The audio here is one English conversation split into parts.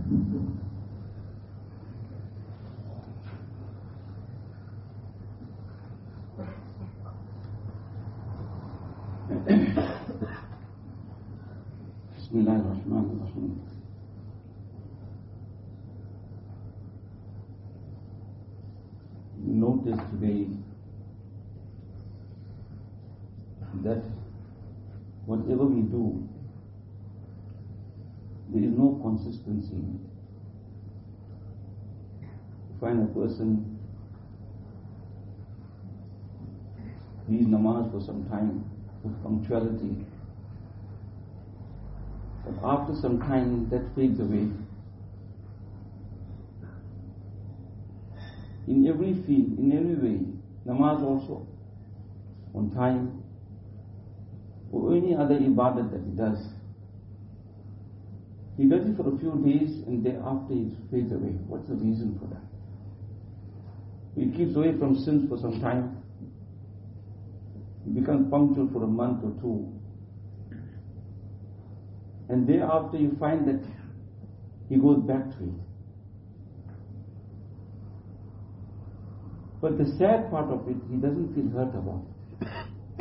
Bismillahirrahmanirrahim. Notice today that whatever we do, there is no consistency in it. You find a person reads namaz for some time with punctuality, but after some time that fades away. In every field, in every way, namaz also, on time, or any other ibadat that he does. He does it for a few days and thereafter it fades away. What's the reason for that? He keeps away from sins for some time. He becomes punctual for a month or two. And thereafter you find that he goes back to it. But the sad part of it, he doesn't feel hurt about it.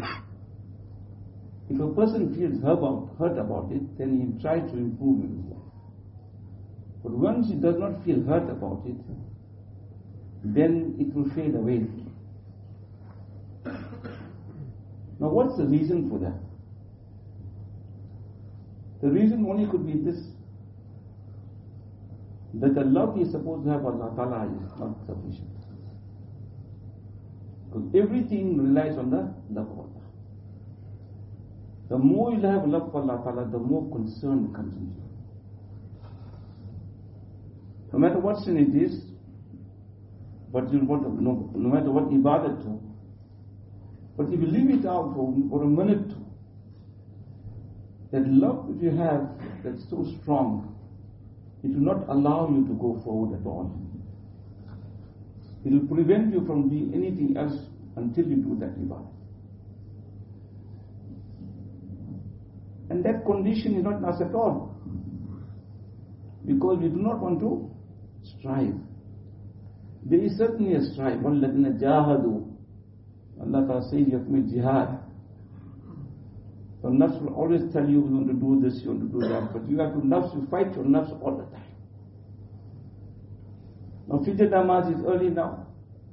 If a person feels hurt about it, then he tries to improve in his life. But once he does not feel hurt about it, then it will fade away. Now what's the reason for that? The reason only could be this, that the love he is supposed to have for Allah Ta'ala is not sufficient. Because everything relies on the love of Allah. The more you have love for Allah Ta'ala, the more concern comes into you. No matter what sin it is, but you want to, no matter what ibadat to, but if you leave it out for a minute, that love that you have that's so strong, it will not allow you to go forward at all. It will prevent you from doing anything else until you do that ibadah. And that condition is not us at all. Because we do not want to strive. There is certainly a strive. وَالَّذِينَ جَاهَدُوا. Allah Ta'ala says you have to make jihad. So nafs will always tell you want to do this, you want to do that. But you have to nafs, you fight your nafs all the time. Now Fajr namaz is early now.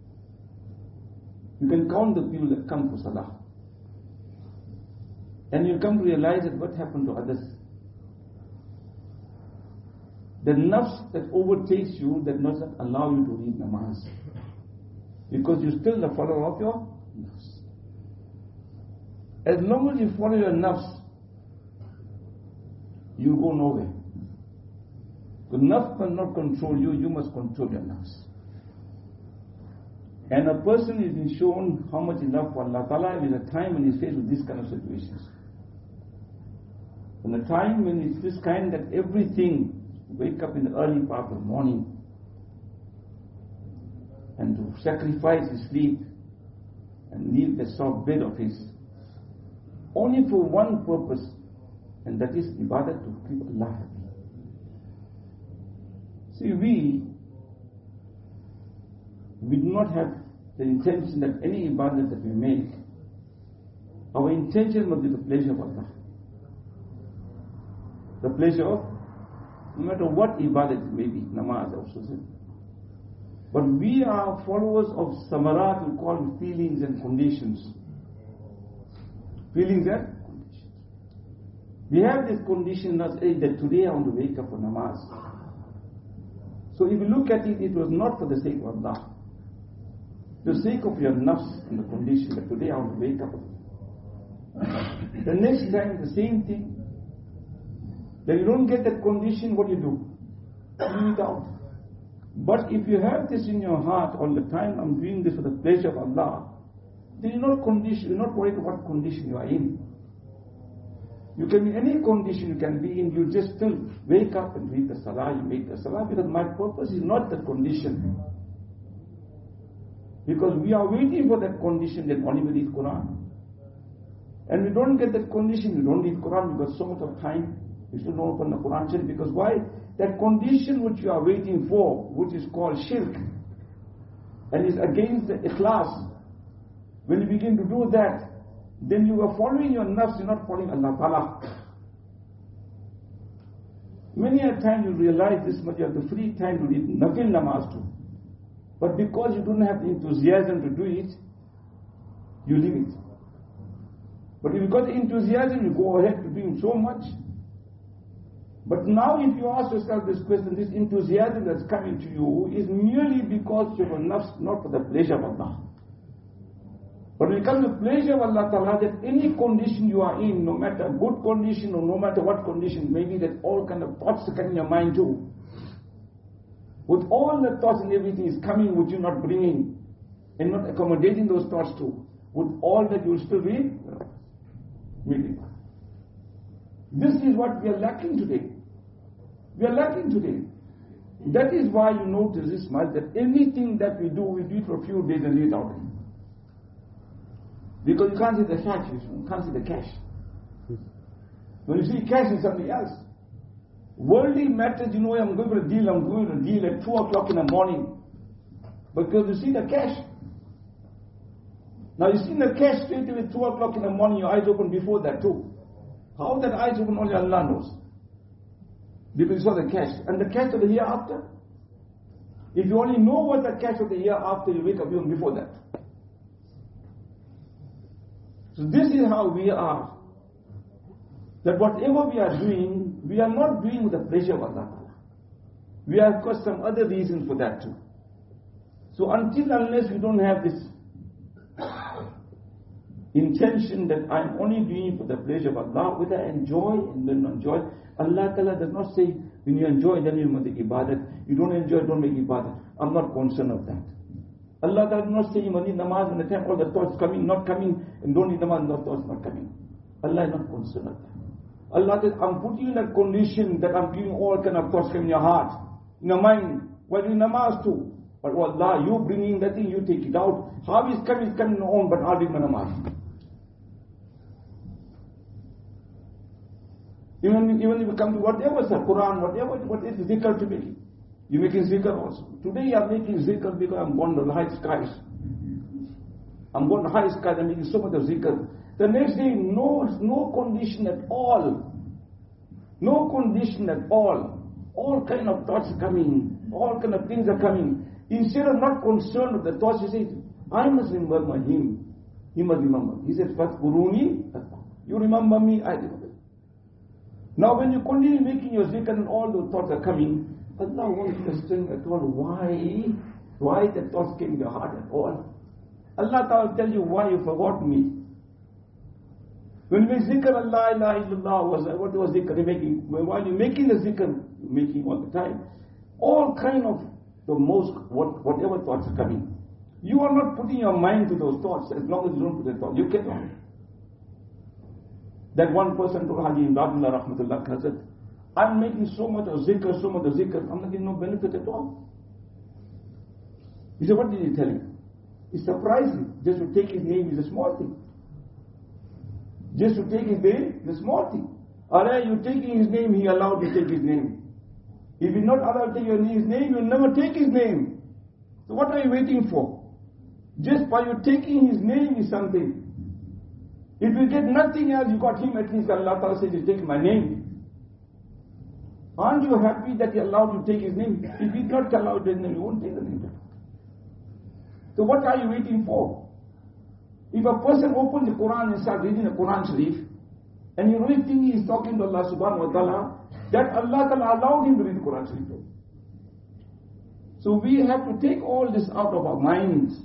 You can count the people that come for salah. And you come to realize that what happened to others. The nafs that overtakes you, that does not allow you to read namaz. Because you're still the follower of your nafs. As long as you follow your nafs, you go nowhere. The nafs cannot control you, you must control your nafs. And a person is being shown how much he loves for Allah Ta'ala with a time when he's faced with this kind of situations. From the time when it's this kind that everything, wake up in the early part of the morning and to sacrifice his sleep and leave the soft bed of his, only for one purpose, and that is ibadah, to keep Allah happy. See, we do not have the intention that any ibadah that we make, our intention must be the pleasure of Allah. The pleasure of, no matter what ibadah it may be, namaz also. But we are followers of samarat, we call them feelings and conditions. Feelings and conditions. We have this condition in us, that today I want to wake up for namaz. So if you look at it, it was not for the sake of Allah. The sake of your nafs and the condition that today I want to wake up. The next time, the same thing. Then you don't get that condition, what do? Leave it out. But if you have this in your heart all the time, I'm doing this for the pleasure of Allah, then you're not worried what condition you are in. You can be any condition you can be in, you just still wake up and read the salah, you make the salah, because my purpose is not that condition. Because we are waiting for that condition, then only we read Quran. And we don't get that condition, we don't read Quran, we've got so much of time, You should not open the Quran Sharif, because why? That condition which you are waiting for, which is called shirk, and is against the ikhlas, when you begin to do that, then you are following your nafs, you're not following Allah Ta'ala. Many a time you realize this much, you have the free time to read nafil namaz too. But because you don't have the enthusiasm to do it, you leave it. But if you got the enthusiasm, you go ahead to doing so much. But now if you ask yourself this question, this enthusiasm that's coming to you is merely because you have a nafs, not for the pleasure of Allah. But when it comes to pleasure of Allah Ta'ala, that any condition you are in, no matter good condition or no matter what condition, maybe that all kind of thoughts are coming in your mind too. With all the thoughts and everything is coming which you're not bringing and not accommodating those thoughts too. With all that you will still read, reading. This is what we are lacking today. We are lacking today. That is why you notice this much, that anything that we do it for a few days and leave it out. Because you can't see the cash, you can't see the cash. When you see cash, it's something else. Worldly matters, you know, I'm going for a deal at 2 o'clock in the morning. Because you see the cash. Now you see the cash straight away 2 o'clock in the morning, your eyes open before that too. How that eyes open, only Allah knows. Because you saw the cash. And the cash of the year after? If you only know what the cash of the year after, you wake up even before that. So this is how we are. That whatever we are doing, we are not doing with the pleasure of Allah. We have got some other reasons for that too. So unless we don't have this intention that I'm only doing for the pleasure of Allah, whether I enjoy and then enjoy, Allah Ta'ala does not say, when you enjoy, then you make ibadat. You don't enjoy, don't make ibadat. I'm not concerned of that. Allah does not say, you must need namaz and the time all the thoughts coming, not coming, and don't need namaz, no thoughts not coming. Allah is not concerned of that. Allah says, I'm putting you in a condition that I'm giving all kind of thoughts in your heart, in your mind, while doing namaz too. But Allah, you bringing that thing, you take it out. How is coming on, but I'll do my namaz. Even if you come to whatever, sir, Quran, whatever, what is zikr to me? You're making zikr also. Today I'm making zikr because I'm going to the high skies. I'm going to high skies, I'm making so much of zikr. The next day, no condition at all. No condition at all. All kind of thoughts are coming. All kind of things are coming. Instead of not concerned with the thoughts, he says, I must remember him. He must remember. He says, Fadhkuruni. You remember me, I remember. Now when you continue making your zikr and all those thoughts are coming, Allah won't question at all why the thoughts came in your heart at all. Allah Ta'ala will tell you why you forgot me. When we zikr Allah ilaha illallah, what was zikr you're making? While you're making the zikr, you're making all the time, all kind of the most, whatever thoughts are coming. You are not putting your mind to those thoughts as long as you don't put the thought. You cannot. That one person told Haji Imdadullah Rahmatullah Hazrat, I'm making so much of zikr, I'm not getting no benefit at all. He said, what did he tell you? It's surprising. Just to take his name is a small thing. Just to take his name is a small thing. Alright, you taking his name, he allowed you to take his name. If you're not allowed to take his name, you'll never take his name. So what are you waiting for? Just by you taking his name is something. If you get nothing else, you got him, at least Allah Ta'ala says, you take my name. Aren't you happy that he allowed you to take his name? If he did not allow his name, you won't take the name. So what are you waiting for? If a person opens the Quran and starts reading the Quran Sharif, and you really think he is talking to Allah Subhanahu Wa Ta'ala, that Allah Ta'ala allowed him to read the Quran Sharif. So we have to take all this out of our minds.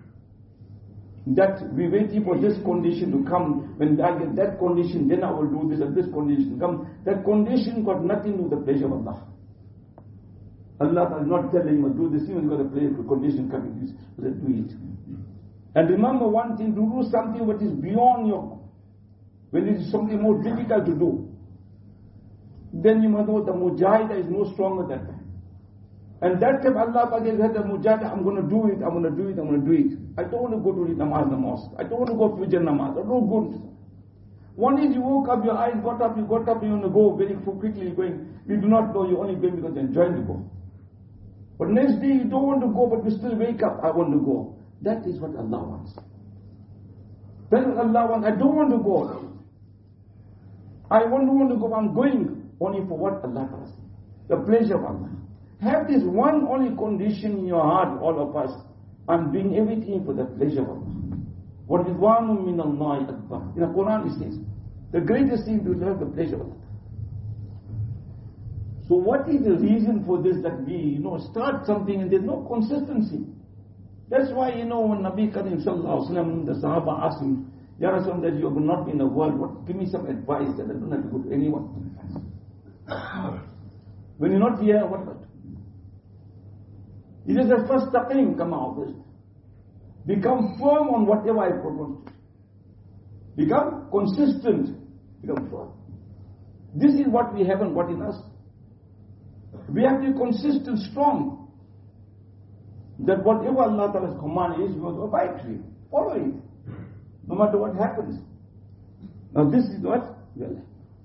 That we waiting for this condition to come. When I get that condition, then I will do this, and this condition come. That condition got nothing to do with the pleasure of Allah. Allah is not telling you to do this, you got a pleasure condition coming. Let's do it. And remember one thing, to do something what is beyond your, when it is something more difficult to do, then you must know the mujahid is more stronger than that. And that time Allah said, the mujahid, I'm going to do it. I don't want to go to the namaz in the mosque. I don't want to go to Fajr namaz. I don't go. One is you woke up, your eyes got up, you want to go very quickly, you're going. You do not know, you're only going because you're enjoying to go. But next day you don't want to go, but you still wake up, I want to go. That is what Allah wants. That is what Allah wants. I don't want to go. I don't want to go, I'm going only for what Allah does. The pleasure of Allah. Have this one only condition in your heart, all of us. I'm doing everything for the pleasure of Allah. وَرِضْوَانٌ مِّنَ اللَّهِ أَكْبَرُ. In the Quran it says, the greatest thing to have the pleasure of Allah. So what is the reason for this, that we, start something and there's no consistency? That's why, when Nabi Karim sallallahu alaihi wasallam, the Sahaba asked him, Ya Rasul, that you will not be in the world, give me some advice that I don't have to go to anyone. When you're not here, what about? He says, first taqim, come out. Become firm on whatever I propose. Become consistent. Become firm. This is what we haven't got in us. We have to be consistent, strong. That whatever Allah Ta'ala's command is, we must abide to it. Follow it. No matter what happens. Now this is what we are like.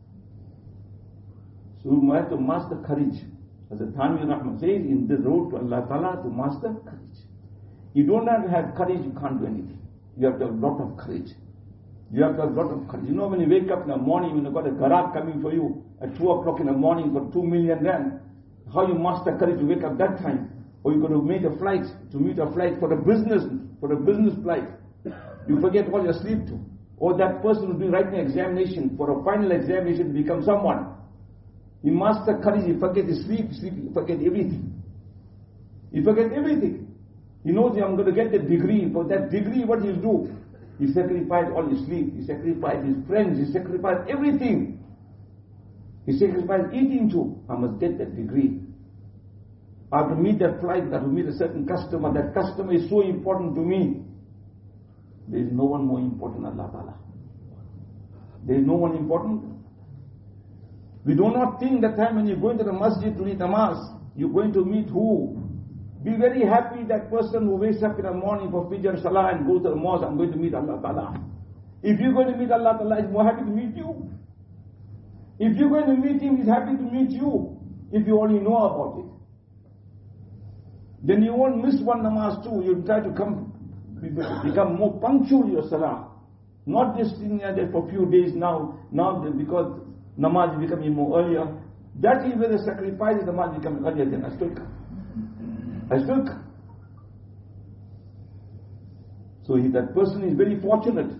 So we have to master courage. As the Thanvi Rahman says, in the road to Allah Ta'ala, to master courage. You don't have to have courage, you can't do anything. You have to have a lot of courage. You have to have a lot of courage. When you wake up in the morning, when you've got a garak coming for you at 2 o'clock in the morning for 2 million rand, how you master courage to wake up that time? Or you're going to make a flight, to meet a flight for a business flight. You forget all your sleep too. Or that person will be writing an examination, for a final examination to become someone. You master courage, you forget his sleep, you forget everything. You forget everything. He knows I'm going to get the degree. For that degree, what he'll do? He sacrificed all his sleep, he sacrificed his friends, he sacrificed everything. He sacrificed eating too. I must get that degree. I have to meet that flight, I have to meet a certain customer. That customer is so important to me. There is no one more important than Allah Ta'ala. There is no one important. We do not think that time when you're going to the masjid to meet namaz, you're going to meet who? Be very happy that person who wakes up in the morning for Fajr Salah and goes to the mosque, I'm going to meet Allah Ta'ala. If you're going to meet Allah Ta'ala, he's more happy to meet you. If you're going to meet him, he's happy to meet you. If you only know about it. Then you won't miss one namaz too. You'll try to become more punctual your salah. Not just sitting there for a few days now because namaz is becoming more earlier. That is where the sacrifice of namaz becoming earlier than I still come. So that person is very fortunate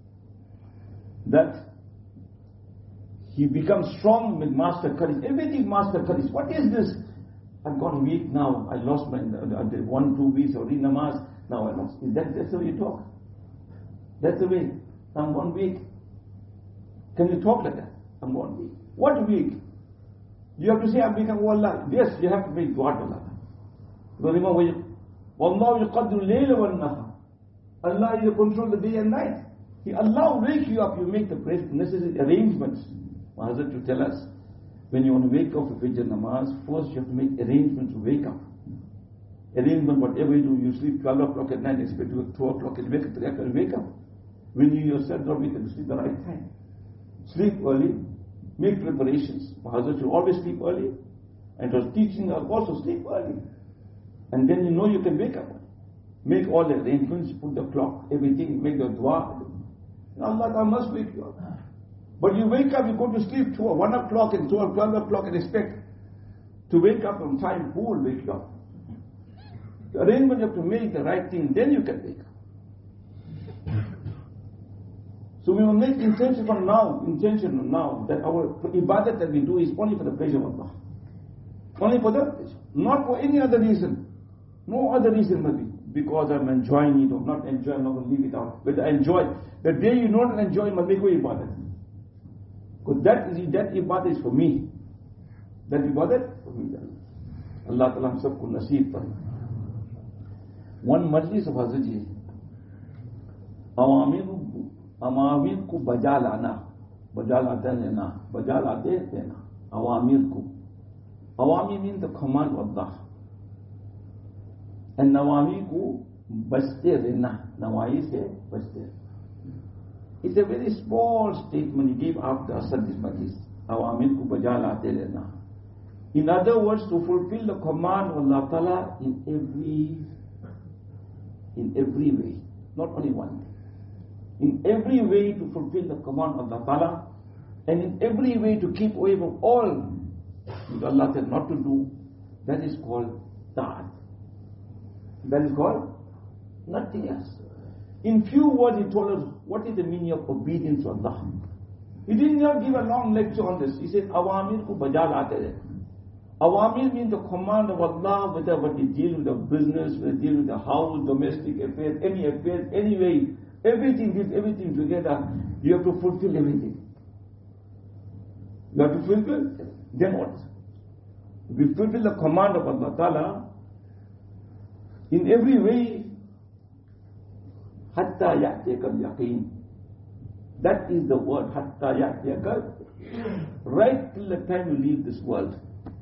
that he becomes strong with master courage. Everything master courage. What is this? I've gone weak now. I lost my 1-2 weeks already namaz. Now I lost. That's the way you talk. That's the way. I'm 1 week. Can you talk like that? I'm 1 week. What week? You have to say I'm become Allah. Yes, you have to make dua to Allah. Remember, Wallahu yuqaddiru layla wal nahar. Allah is in control of the day and night. Allah will wake you up. You make the necessary arrangements. Hazrat to tell us, when you want to wake up for Fajr namaz, first you have to make arrangements to wake up. Arrangement, whatever you do, you sleep 12 o'clock at night, expect to 2 o'clock and wake up. When you yourself don't wake up, sleep the right time. Sleep early, make preparations. Hazrat should always sleep early, and was teaching us also sleep early. And then you can wake up. Make all the arrangements, put the clock, everything, make the dua. Allah must wake you up. But you wake up, you go to sleep 1 o'clock and 12 o'clock and expect to wake up on time. Who will wake you up? The arrangement you have to make the right thing, then you can wake up. So we will make intention from now that our ibadat that we do is only for the pleasure of Allah. Only for that pleasure. Not for any other reason. No other reason maybe. Because I'm enjoying it or not enjoying, I'm not going to leave it out. But I enjoy. The day you don't enjoy, must make your ibadat. Because that ibadat is for me. That ibadat for me. Allah Ta'ala sabko naseeb faray. One majlis of Hazrat Ji, awamir ko baja laate dena, awamir ko. Awamir means the command of Allah. And nawami ko bajte rehna, nawahi se bajte. It's a very small statement he gave after Asad this Majlis. Awamir ku bajala telena. In other words, to fulfill the command of Allah Ta'ala in every way. Not only one way. In every way to fulfill the command of Allah Ta'ala, and in every way to keep away from all that Allah said not to do. That is called ta'at. That is called nothing else. In few words he told us what is the meaning of obedience to Allah. He did not give a long lecture on this. He said, Awamir ku bajal aate hai. Awamir means the command of Allah, whether you deal with the business, whether you deal with the house, domestic affairs, any way, everything together, you have to fulfill everything. You have to fulfill, then what? If you fulfill the command of Allah Ta'ala, in every way, hatta ya'tiyakal yaqeen. That is the word, hatta ya'tiyakal, right till the time you leave this world.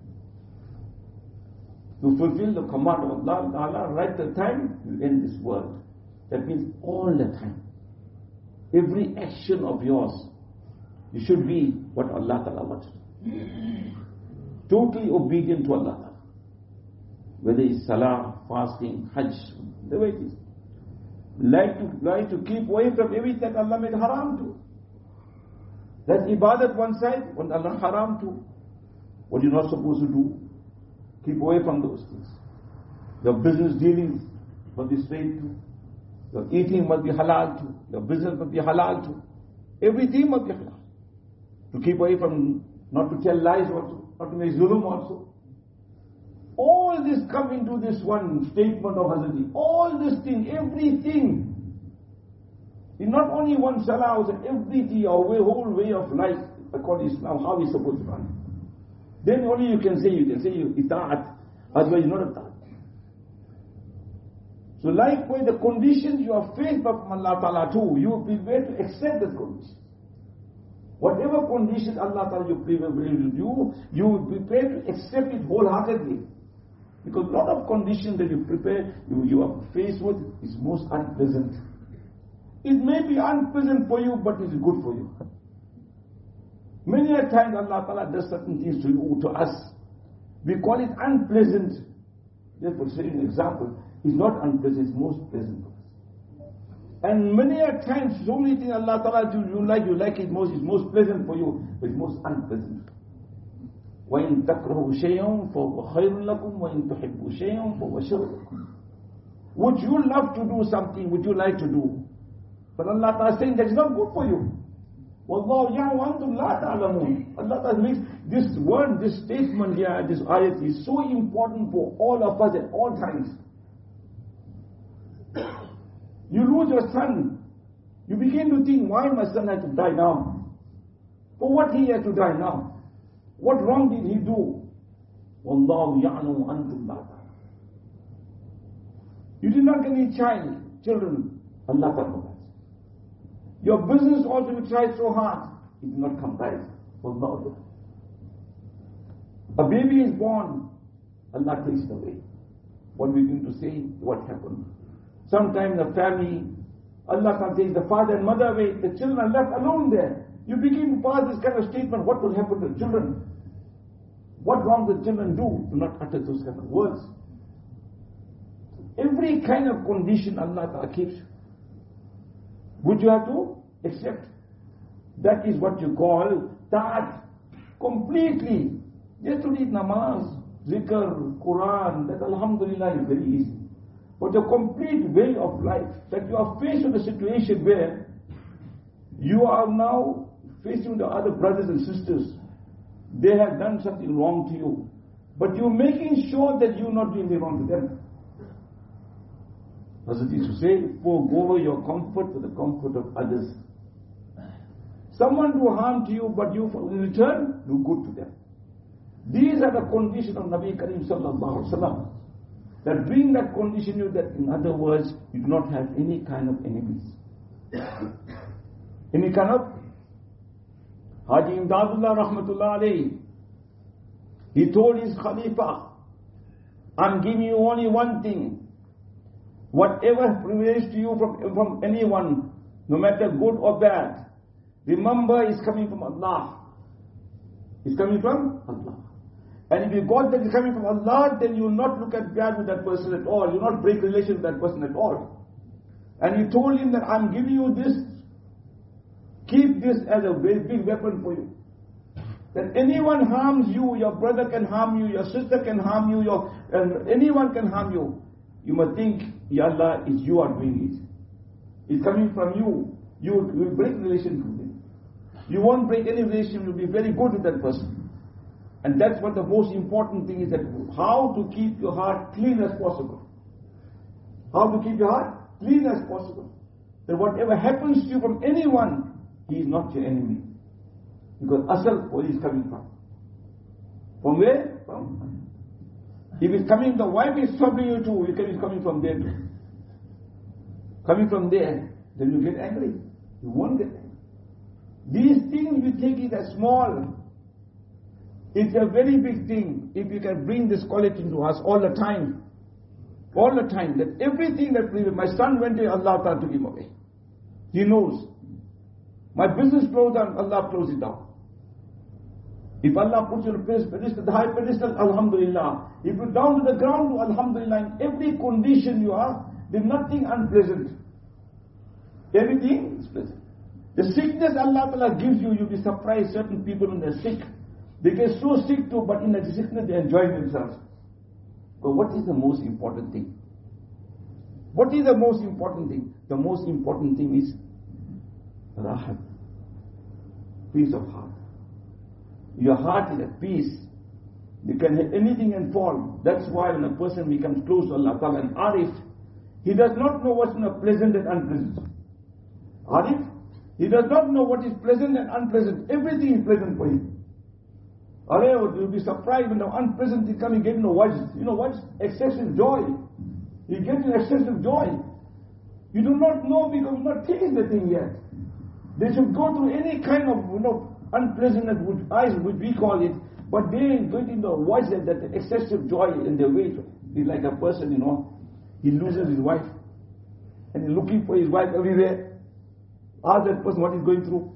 To fulfill the command of Allah Ta'ala, right till the time you end this world. That means all the time. Every action of yours, you should be what Allah Ta'ala wants. Totally obedient to Allah Ta'ala. Whether it's salah, fasting, hajj, the way it is. Like to keep away from everything that Allah made haram to. That's ibadat one side, when Allah haram to. What you're not supposed to do, keep away from those things. Your business dealings must be straight to. Your eating must be halal to. Your business must be halal to. Everything must be halal. To keep away from, not to tell lies also, not to make zulm also. All this come into this one statement of Hazrat. All this thing, everything. It's not only one salah, it's everything, our whole way of life, according to Islam, how is supposed to run. Then only you can say ita'at. Otherwise you're not a ta'at. So likewise, the conditions you are faced by Allah Ta'ala too, you will be prepared to accept this condition. Whatever condition Allah Ta'ala you prepare with you will be prepared to accept it wholeheartedly. Because a lot of conditions that you prepare, you are faced with, is most unpleasant. It may be unpleasant for you, but it is good for you. Many a times Allah Ta'ala does certain things to you, to us. We call it unpleasant. Therefore, say an example, it's not unpleasant, it's most pleasant for us. And many a times, so many things Allah Ta'ala do, you like it most, it's most pleasant for you, but it's most unpleasant. وَإِن تَكْرَهُ شَيْءٌ فَهُوَ خَيْرٌ لَكُمْ وَإِن تُحِبُّ شَيْءٌ فَهُوَ شَرٌّ لَكُمْ. Would you love to do something, would you like to do? But Allah Ta'ala is saying that is not good for you. وَاللَّهُ يَعْلَمُ وَأَنْتُمْ لَا تَعْلَمُونَ. Allah Ta'ala makes this word, this statement here, this ayat is so important for all of us at all times. You lose your son, you begin to think, why my son had to die now? For what he had to die now? What wrong did he do? Wallahu ya'lamu antum la ta'lamun. You did not get any children. Allah knows. Your business also you tried so hard, it did not come right. Wallahu. A baby is born, Allah takes it away. What are we going to say? What happened? Sometimes the family, Allah can take the father and mother away, the children are left alone there. You begin to pass this kind of statement, what will happen to the children? What wrong will children do? Do not utter those kind of words. Every kind of condition Allah Ta'ala keeps. Would you have to accept? That is what you call ta'at. Completely. Just to read namaz, zikr, Quran, that alhamdulillah is very easy. But the complete way of life, that you are faced with a situation where you are now facing the other brothers and sisters. They have done something wrong to you. But you're making sure that you're not doing anything wrong to them. As it is to say, forego your comfort for the comfort of others. Someone do harm to you, but you in return do good to them. These are the conditions of Nabi Karim Sallallahu Alaihi Wasallam. That bring that condition you that, in other words, you do not have any kind of enemies. Any kind of Haji Imdadullah Rahmatullah Alayhi, he told his Khalifa, I'm giving you only one thing. Whatever prevails to you from anyone, no matter good or bad, remember it's coming from Allah. It's coming from Allah. And if you got that it's coming from Allah, then you will not look at bad with that person at all. You will not break relation with that person at all. And you told him that I'm giving you this. Keep this as a very big weapon for you. That anyone harms you, your brother can harm you, your sister can harm you, anyone can harm you. You must think, Ya Allah, it's you are doing it. It's coming from you. You will break relation with him. You won't break any relation, you'll be very good with that person. And that's what the most important thing is, that how to keep your heart clean as possible. How to keep your heart clean as possible. That whatever happens to you from anyone, he is not your enemy. Because asal, where is coming from? From where? From. If it's coming, the wife is troubling you too, it's coming from there too. Coming from there, then you get angry. You won't get angry. These things you take it as small. It's a very big thing if you can bring this quality to us all the time. All the time. That everything that my son went to Allah Ta'ala took him away. He knows. My business closed down, Allah closed it down. If Allah puts you on a pedestal, the high pedestal, Alhamdulillah. If you're down to the ground, Alhamdulillah. In every condition you are, there's nothing unpleasant. Everything is pleasant. The sickness Allah Ta'ala gives you, you'll be surprised. Certain people when they're sick, they get so sick too, but in the sickness they enjoy themselves. But what is the most important thing? What is the most important thing? The most important thing is rahat, peace of heart. Your heart is at peace. You can have anything and fall. That's why when a person becomes close to Allah Ta'ala, and Arif, he does not know what's pleasant and unpleasant. Arif, he does not know what is pleasant and unpleasant. Everything is pleasant for him. You'll be surprised when the unpleasant thing comes, you get wajs. You know what's excessive joy. You get excessive joy. You do not know because you've not tasted the thing yet. They should go through any kind of unpleasantness, which we call it, but they get in the wajs that excessive joy in their way. It's like a person, he loses his wife, and he's looking for his wife everywhere. Ask that person what he's going through.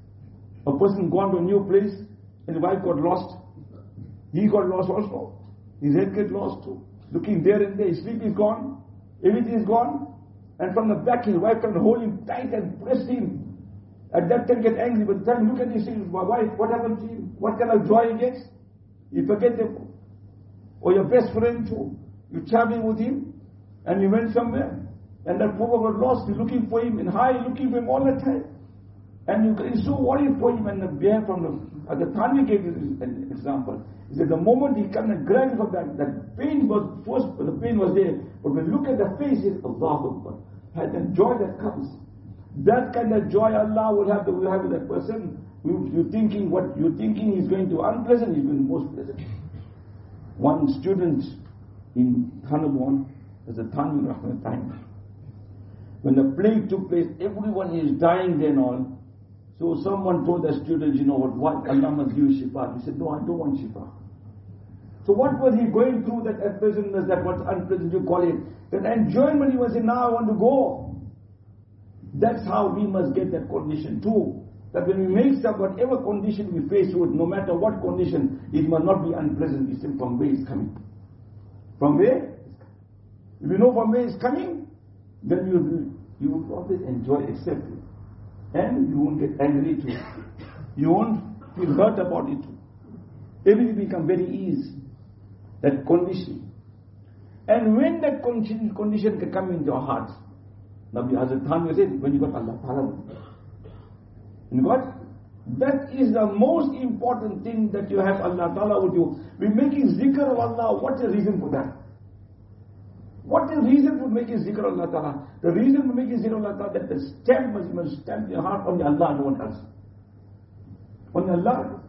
A person gone to a new place, and the wife got lost. He got lost also. His head get lost too. Looking there and there, his sleep is gone. Everything is gone. And from the back, his wife can hold him tight and press him. At that time, get angry. But the time, look at his wife, what happened to him? What kind of joy he gets? You forget them. Or your best friend too. You're traveling with him, and you went somewhere, and that poor got lost. You're looking for him, and looking for him all the time. And you're so worried for him, and at the time we gave an example. He said the moment he come and grabbed for that pain was first, the pain was there. But when you look at the face, it's Allahu Akbar. And the joy that comes. That kind of joy Allah will have with that person. You're thinking he's going to unpleasant, he's going to most pleasant. One student in Thanabon, there's a Thanabon Rahman time. When the plague took place, everyone is dying then all. So someone told the student, what Allah must give you shifa. He said, no, I don't want shifa. So what was he going through, that unpleasantness, that what's unpleasant you call it? That enjoyment, he was saying, now I want to go. That's how we must get that condition too. That when we make whatever condition we face with, no matter what condition, it must not be unpleasant. It's from where it's coming. From where? If you know from where it's coming, then you will always enjoy, accept it. And you won't get angry too. You won't feel hurt about it too. Everything become very easy. That condition. And when that condition can come into your heart, Nabi Hazrat Thanwi said, when you got Allah Ta'ala. You got? That is the most important thing, that you have Allah Ta'ala with you. We're making zikr of Allah. What's the reason for that? What is the reason for making zikr of Allah Ta'ala? The reason for making zikr of Allah Ta'ala, that the stamp must stamp your heart on Allah, no one else. On Allah.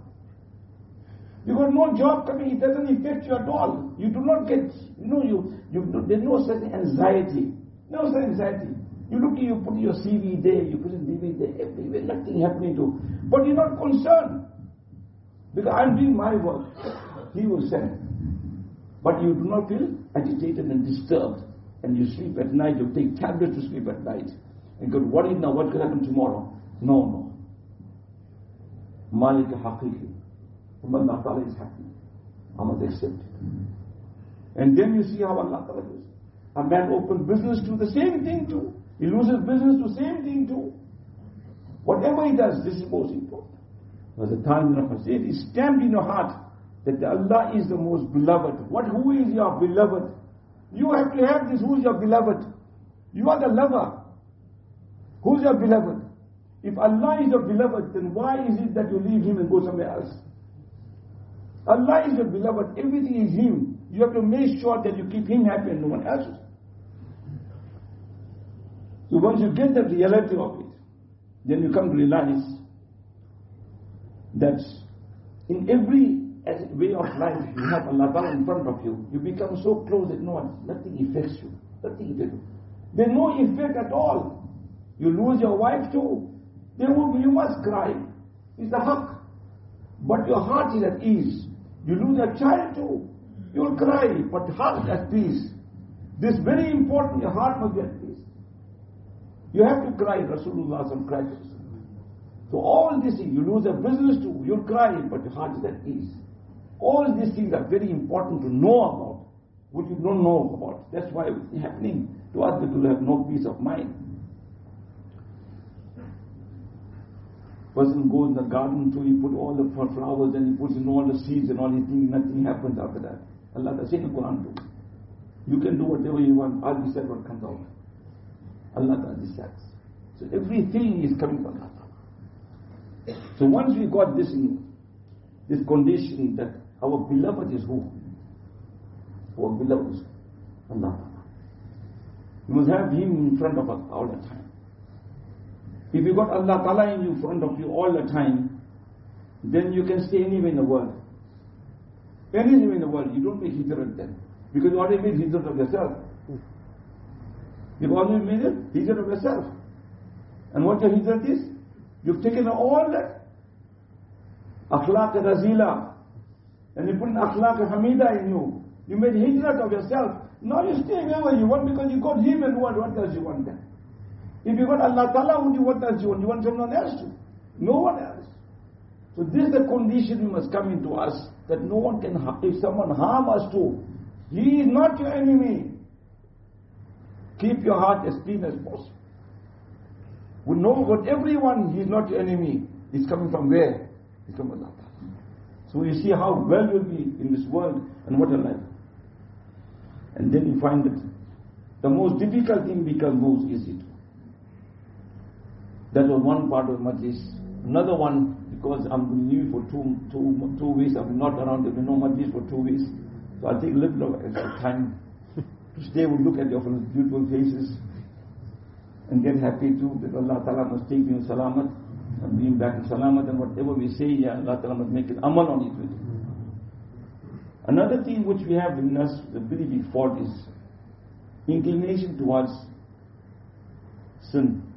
You got no job coming, it doesn't affect you at all. You do not get, there's no such anxiety. No such anxiety. You put your CV there, you put your CV there, everywhere, nothing happening to. But you're not concerned. Because I'm doing my work. He will send. But you do not feel agitated and disturbed. And you sleep at night, you take tablets to sleep at night. and got worried now, what could happen tomorrow? No. Malik haqiqi. Allah Ta'ala is happy. I must accept it. And then you see how Allah Ta'ala does. A man opens business to the same thing too. He loses business to the same thing too. Whatever he does, this is most important. There's a time in it is stamped in your heart that Allah is the most beloved. Who is your beloved? You have to have this. Who is your beloved? You are the lover. Who's your beloved? If Allah is your beloved, then why is it that you leave Him and go somewhere else? Allah is your beloved. Everything is Him. You have to make sure that you keep Him happy and no one else. So once you get the reality of it, then you come to realize that in every way of life you have Allah Ta'ala in front of you. You become so close that nothing affects you. There's no effect at all. You lose your wife too. You must cry. It's the haqq. But your heart is at ease. You lose a child too. You will cry, but heart is at peace. This is very important. Your heart must be at peace. You have to cry. Rasulullah cried. So all these things, you lose a business too. You'll cry, but your heart is at ease. All these things are very important to know about, which you don't know about. That's why it's happening to us people who have no peace of mind. Person goes in the garden too, he put all the flowers and he puts in all the seeds and all these things, nothing happens after that. Allah says in the Quran too. You can do whatever you want, I'll decide what comes out. Allah decides. So everything is coming from Allah. So once we got this condition that our beloved is who? Our beloved is Allah. You must have Him in front of us all the time. If you got Allah Ta'ala in front of you all the time, then you can stay anywhere in the world. Anywhere in the world, you don't make hijrat then. Because you already made hijrat of yourself. You've already made it, hijrat of yourself. And what your hijrat is? You've taken all that akhlaq razila and you put an akhlaq hamida in you. You made hijrat of yourself. Now you stay wherever you want because you got Him and what else you want then? If you got Allah Ta'ala, what else you want? You want someone else to? No one else. So this is the condition we must come into us, that no one can, if someone harm us too, he is not your enemy. Keep your heart as clean as possible. We know what everyone, he is not your enemy. He's coming from where? He's coming from Allah Ta'ala. So you see how well you'll be in this world and what a life. And then you find that the most difficult thing becomes most easy too. That was one part of Majlis. Another one, because I'm going to leave for two weeks, I'll be not around, there will be no Majlis for 2 weeks. So I'll take a little bit of extra time to stay and look at your beautiful faces and get happy too, that Allah Ta'ala must take me in salamat and bring back in salamat, and whatever we say, yeah, Allah Ta'ala must make it amal on it. Another thing which we have in us, the very big fault is inclination towards sin.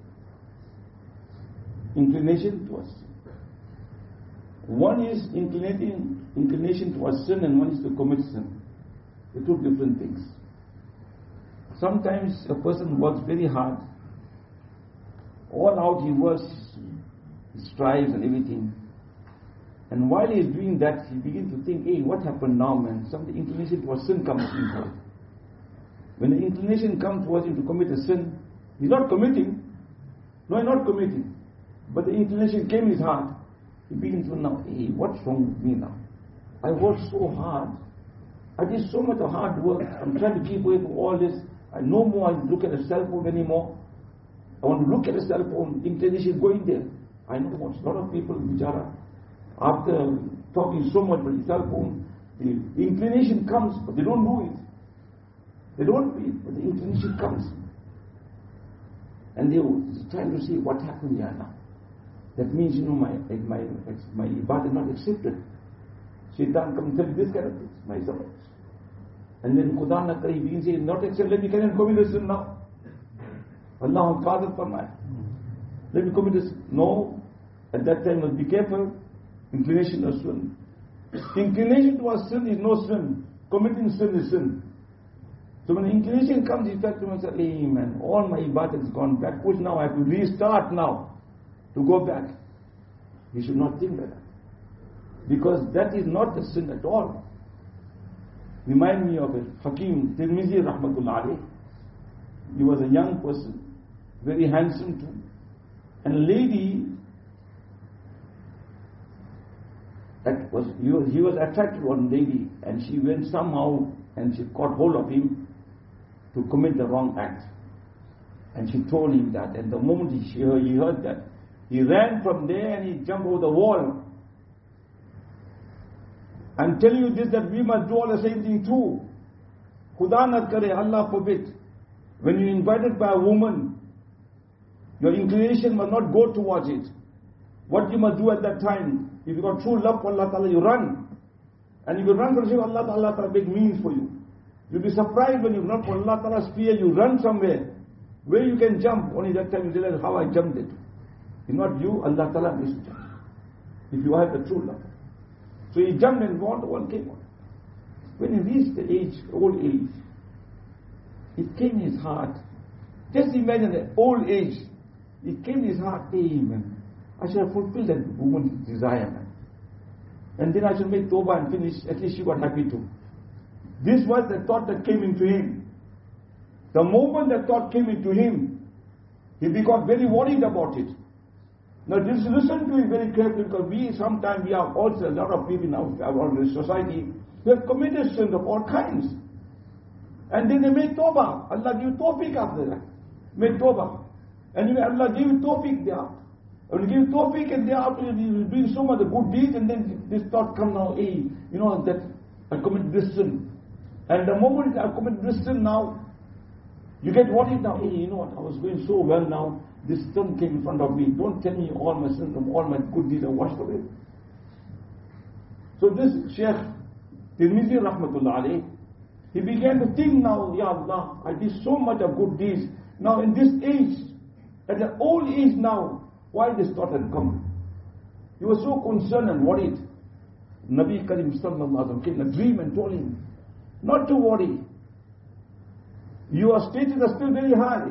Inclination towards sin. One is inclination towards sin and one is to commit sin. They're two different things. Sometimes a person works very hard, all out he works, he strives and everything. And while he is doing that, he begins to think, hey, what happened now, man? Some inclination towards sin comes inside. When the inclination comes towards him to commit a sin, he's not committing. No, he's not committing. But the inclination came in his heart. He begins to know, hey, what's wrong with me now? I worked so hard. I did so much of hard work. I'm trying to keep away from all this. I no more I look at a cell phone anymore. I want to look at a cell phone. Inclination going there. I know what a lot of people, Bijara, after talking so much about the cell phone, the inclination comes, but they don't do it. They don't do it, but the inclination comes. And they're trying to see what happened here now. That means, my ibadah is not accepted. Shaitan comes and tells this kind of things, my sabbath. And then Khuda na kare, he says, not accepted, let me carry on commit a sin now. Allah Qadr Farmaya. Let me commit a sin. No, at that time must be careful. Inclination of sin. Inclination towards sin is no sin. Committing sin is sin. So when the inclination comes, you start to say, hey man, all my ibadah has gone backwards now, I have to restart now to go back. You should not think like that. Because that is not the sin at all. Remind me of it. Hakim Tirmizi Rahmatullah alayh. He was a young person, very handsome too. And a lady, he was attracted to one lady, and she went somehow and she caught hold of him to commit the wrong act. And she told him that. And the moment he heard that, he ran from there and he jumped over the wall. I'm telling you this, that we must do all the same thing too. Khuda na kare, Allah forbid. When you're invited by a woman, your inclination must not go towards it. What you must do at that time, if you got true love for Allah Ta'ala, you run. And if you run for Allah Ta'ala make means for you. You'll be surprised when you run for Allah Ta'ala's fear, you run somewhere where you can jump. Only that time you realize how I jumped it. If not you, Allah Ta'ala makes you jump. If you have the true love. So he jumped and one came on. When he reached the old age, it came in his heart. Just imagine the old age. It came in his heart, hey man, I shall fulfill that woman's desire, man. And then I shall make tawbah and finish, at least she got happy too. This was the thought that came into him. The moment that thought came into him, he became very worried about it. Now just listen to it very carefully, because sometimes we have also a lot of people in our society who have committed sins of all kinds. And then they make tawbah. Allah give tawfiq after that. Make tawbah. And Allah give you tawfiq thereafter. And give tawfiq, and thereafter you doing so much good deeds, and then this thought comes now, hey, that I commit this sin. And the moment I commit this sin now, you get worried now, hey, you know what, I was going so well now, this sin came in front of me. Don't tell me all my sins and all my good deeds are washed away. So this Shaykh Tirmizi Rahmatullah alayh, he began to think now, Ya Allah, I did so much of good deeds. Now in this age, at the old age now, why this thought had come? He was so concerned and worried. Nabi Karim Sallallahu Alaihi Wasallam came in a dream and told him, not to worry. Your status is still very high.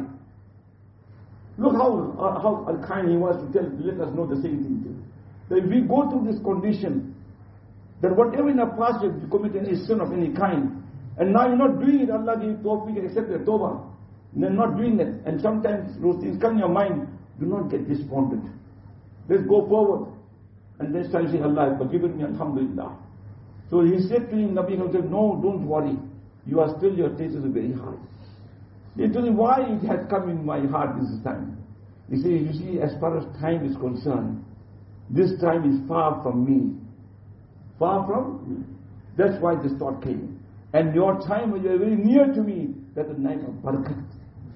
Look how kind he was to let us know the same thing too. That if we go through this condition, that whatever in the past you commit any sin of any kind, and now you're not doing it, Allah gives you tawfiq and accept your tawbah. And you're not doing it. And sometimes those things come in your mind, do not get despondent. Let's go forward. And this time say, Allah has forgiven me, alhamdulillah. So he said to him, Nabi said, no, don't worry. Your status is very high. He told him why it had come in my heart this time. He said, you see, as far as time is concerned, this time is far from me. Far from me. That's why this thought came. And your time when you are very near to me, that's the night of barakat.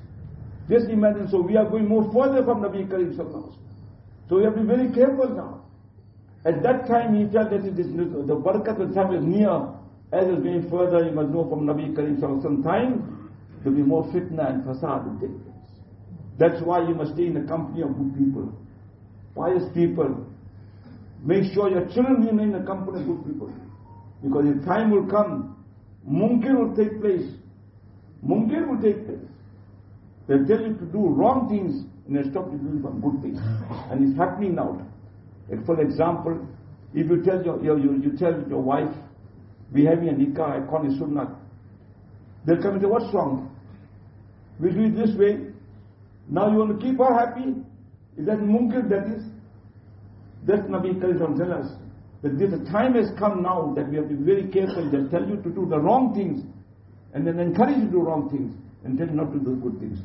Just imagine, so we are going more further from Nabi Karim Sallallahu Alaihi Wasallam. So we have to be very careful now. At that time he felt that the barakat of time is near. As it's going further, you must know from Nabi Karim Sallallahu Alaihi Wasallam time, there will be more fitna and fasad will take place. That's why you must stay in the company of good people, pious people. Make sure your children remain in the company of good people. Because the time will come, munkar will take place. Munkar will take place. They'll tell you to do wrong things and they'll stop you doing some good things. And it's happening now. Like for example, if you tell your wife, we're having a nikah, I call it sunnah. They'll come and say, what's wrong? We'll do it this way. Now you want to keep her happy? Is that munkar that is? That's Nabi Karim telling us. That this time has come now that we have to be very careful. They'll tell you to do the wrong things and then encourage you to do wrong things and tell you not to do good things.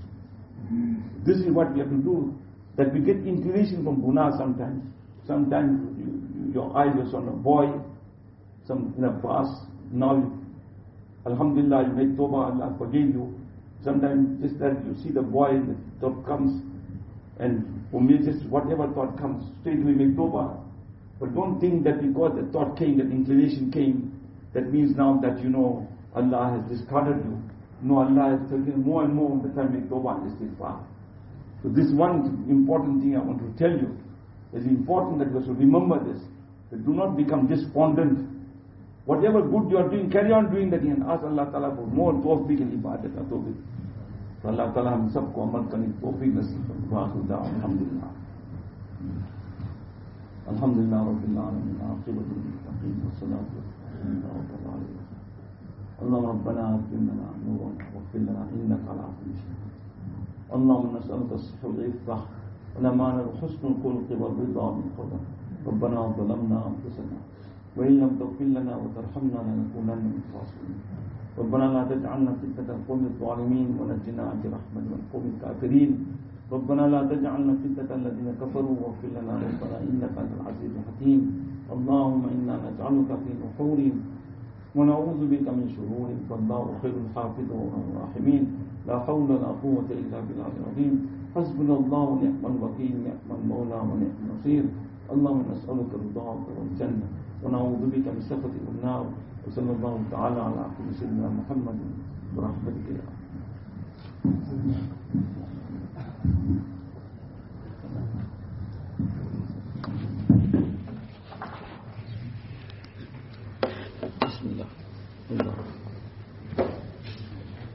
This is what we have to do. That we get inclination from guna sometimes. Sometimes your eyes was on a boy, some in a past. Now, alhamdulillah, you make tawbah, Allah forgive you. Sometimes just that you see the boy, the thought comes, and for me just whatever thought comes, straight away make tawbah. But don't think that because the thought came, that inclination came, that means now that Allah has discarded you. No, Allah has taken more and more of the time make tawbah and istighfar. So this one important thing I want to tell you. It's important that we should remember this. That do not become despondent. Whatever good you are doing, carry on doing that and ask Allah Ta'ala for more tawfiq and ibadat and tawfiq. So Allah Ta'ala hum sabko amal karne ki tawfiq nasib farmaye. Alhamdulillah. Alhamdulillah Rabbil Alamin. Aqibatul muttaqin. Wassalatu wassalamu ala alihi. اللهم ربنا آتنا نورا واغفر لنا إنك على كل شيء. اللهم نسألك الصحة والعفة والأمانة وحسن الخلق والرضا بالقدر. ربنا ظلمنا أنفسنا وإن لم تغفر لنا وترحمنا لنكونن من الخاسرين. ربنا لا تجعلنا فتنة القوم الظالمين ونجنا برحمتك من القوم الكافرين. ربنا لا تجعلنا فتنة الذين كفروا واغفر لنا ربنا إنك أنت العزيز الحكيم. اللهم إنا نجعلك في نحورهم ونعوذ بك من شرور فالله خير الحافظ والراحمين. لا حول ولا قوة إلا بالله العظيم. حسبنا الله ونعم الوكيل نعم المولى ونعم النصير. اللهم نسألك رضاك والجنة ونعوذ بك من سخطك والنار. وصلى الله تعالى على سيدنا محمد برحمتك يا بسم الله.